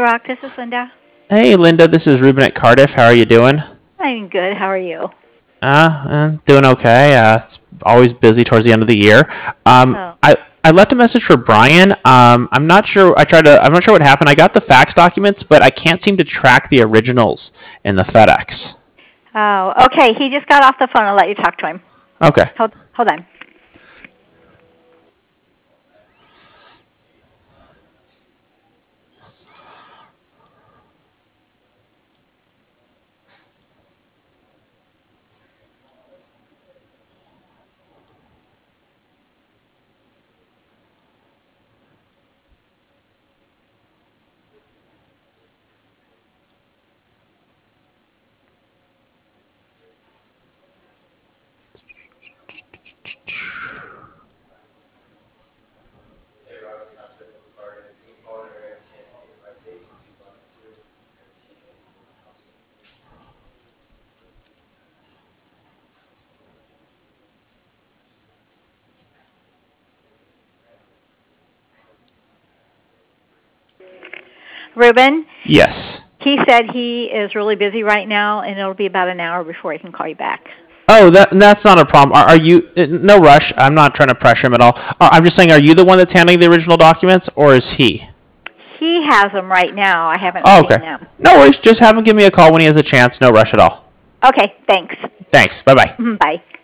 Rock. This is Linda. Hey, Linda, this is Ruben at Cardiff. How are you doing? I'm good. How are you? Doing okay. It's always busy towards the end of the year. Oh. I left a message for Brian. I'm not sure. I'm not sure what happened. I got the fax documents, but I can't seem to track the originals in the FedEx. Oh, okay. He just got off the phone. I'll let you talk to him. Okay. Hold on. Ruben, Yes. he said he is really busy right now, and it'll be about an hour before he can call you back. Oh, that's not a problem. Are you? No rush. I'm not trying to pressure him at all. I'm just saying, are you the one that's handling the original documents, or is he? He has them right now. I haven't Oh, seen okay. them. No worries. Just have him give me a call when he has a chance. No rush at all. Okay, thanks. Thanks. Bye bye. Bye.